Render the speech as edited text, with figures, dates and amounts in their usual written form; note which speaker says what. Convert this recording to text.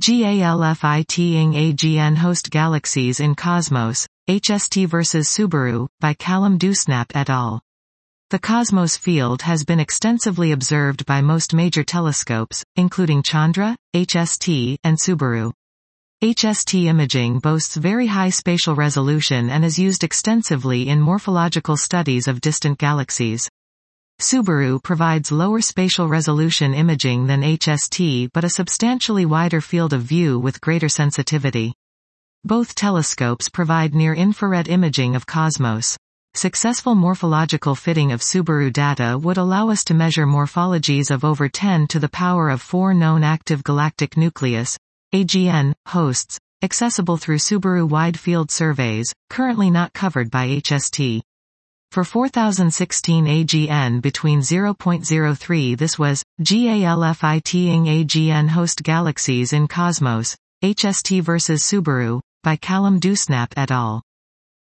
Speaker 1: GALFITing AGN Host Galaxies in Cosmos, HST vs. Subaru, by Callum Dewsnap et al. The Cosmos field has been extensively observed by most major telescopes, including Chandra, HST, and Subaru. HST imaging boasts very high spatial resolution and is used extensively in morphological studies of distant galaxies. Subaru provides lower spatial resolution imaging than HST but a substantially wider field of view with greater sensitivity. Both telescopes provide near-infrared imaging of cosmos. Successful morphological fitting of Subaru data would allow us to measure morphologies of over 10 to the power of 4 known active galactic nucleus, AGN, hosts, accessible through Subaru Wide Field Surveys, currently not covered by HST. For 4016 AGN between 0.03 this was, GALFITing AGN Host Galaxies in Cosmos, HST vs. Subaru, by Callum Dewsnap et al.